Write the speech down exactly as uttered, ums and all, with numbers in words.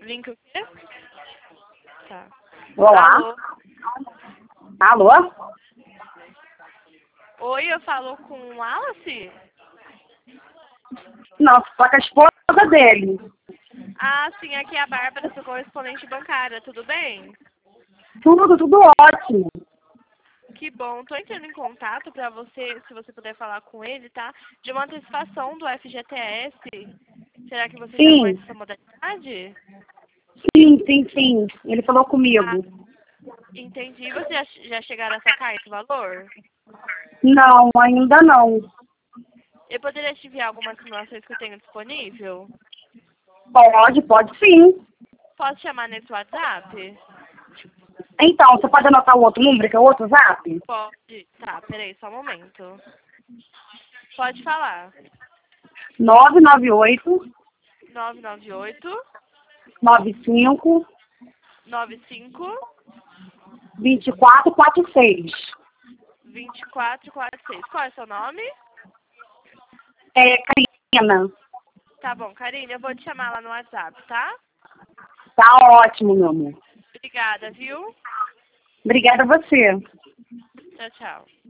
Link o quê? Tá. Olá. Alô? Alô? Oi, eu falo com o Wallace? Não, só com a esposa dele. Ah, sim, aqui é a Bárbara, sou correspondente bancária, tudo bem? Tudo, tudo ótimo. Que bom, tô entrando em contato para você, se você puder falar com ele, tá? De uma antecipação do F G T S. Será que você já Sim, conhece essa modalidade? sim, sim, sim. Ele falou Ah, comigo. entendi. Você já, já chegaram a sacar esse valor? Não, ainda não. Eu poderia te enviar algumas simulações que eu tenho disponível? Pode, pode sim. Posso chamar nesse WhatsApp? Então, você pode anotar o outro número, que é o outro zap? Pode. Tá, peraí, só um momento. Pode falar. nove nove oito, nove nove oito, nove cinco, nove cinco, dois quatro quatro seis. dois quatro quatro seis. Qual é o seu nome? É, Karina. Tá bom, Karine, eu vou te chamar lá no WhatsApp, tá? Tá ótimo, meu amor. Obrigada, viu? Obrigada a você. Tchau, tchau.